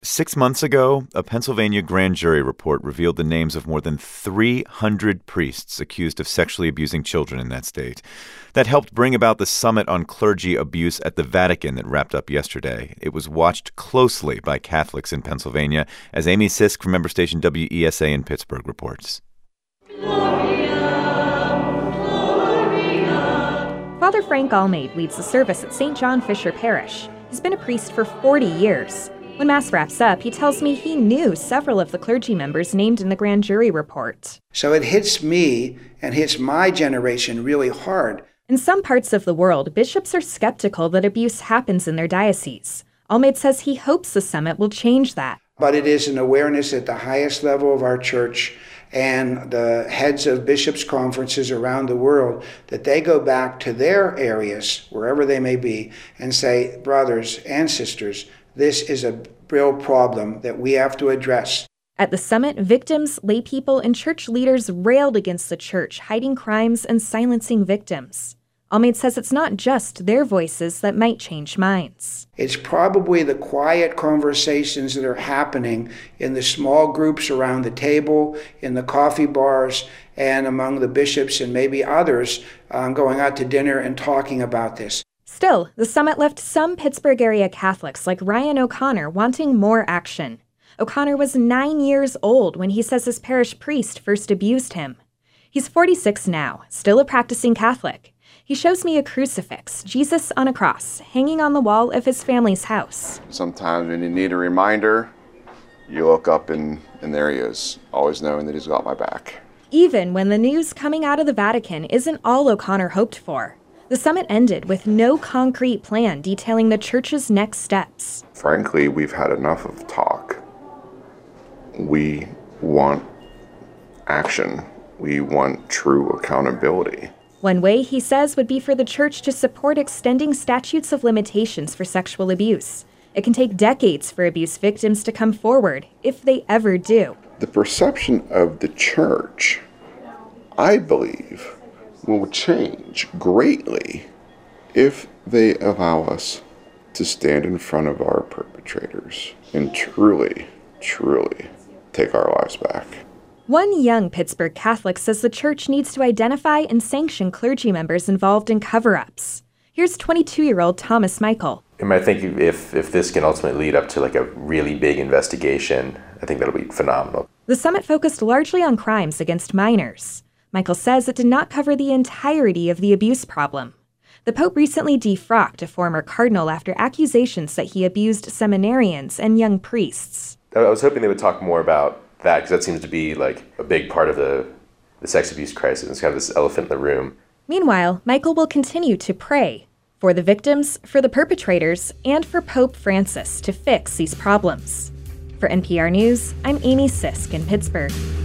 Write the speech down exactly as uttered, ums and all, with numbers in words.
Six months ago, a Pennsylvania grand jury report revealed the names of more than three hundred priests accused of sexually abusing children in that state. That helped bring about the Summit on Clergy Abuse at the Vatican that wrapped up yesterday. It was watched closely by Catholics in Pennsylvania, as Amy Sisk from member station W E S A in Pittsburgh reports. Father Frank Almeida leads the service at Saint John Fisher Parish. He's been a priest for forty years. When Mass wraps up, he tells me he knew several of the clergy members named in the grand jury report. So it hits me and hits my generation really hard. In some parts of the world, bishops are skeptical that abuse happens in their diocese. Almeida says he hopes the summit will change that. But it is an awareness at the highest level of our church and the heads of bishops' conferences around the world that they go back to their areas, wherever they may be, and say, brothers and sisters, this is a real problem that we have to address. At the summit, victims, laypeople, and church leaders railed against the church, hiding crimes and silencing victims. Almeida says it's not just their voices that might change minds. It's probably the quiet conversations that are happening in the small groups around the table, in the coffee bars, and among the bishops and maybe others um, going out to dinner and talking about this. Still, the summit left some Pittsburgh area Catholics like Ryan O'Connor wanting more action. O'Connor was nine years old when he says his parish priest first abused him. He's forty-six now, still a practicing Catholic. He shows me a crucifix, Jesus on a cross, hanging on the wall of his family's house. Sometimes when you need a reminder, you look up and, and there he is, always knowing that he's got my back. Even when the news coming out of the Vatican isn't all O'Connor hoped for. The summit ended with no concrete plan detailing the church's next steps. Frankly, we've had enough of talk. We want action. We want true accountability. One way, he says, would be for the church to support extending statutes of limitations for sexual abuse. It can take decades for abuse victims to come forward, if they ever do. The perception of the church, I believe, will change greatly if they allow us to stand in front of our perpetrators and truly, truly take our lives back. One young Pittsburgh Catholic says the church needs to identify and sanction clergy members involved in cover-ups. Here's twenty-two-year-old Thomas Michael. And I think if, if this can ultimately lead up to like a really big investigation, I think that'll be phenomenal. The summit focused largely on crimes against minors. Michael says it did not cover the entirety of the abuse problem. The Pope recently defrocked a former cardinal after accusations that he abused seminarians and young priests. I was hoping they would talk more about that, because that seems to be like a big part of the, the sex abuse crisis. It's kind of this elephant in the room. Meanwhile, Michael will continue to pray for the victims, for the perpetrators, and for Pope Francis to fix these problems. For N P R News, I'm Amy Sisk in Pittsburgh.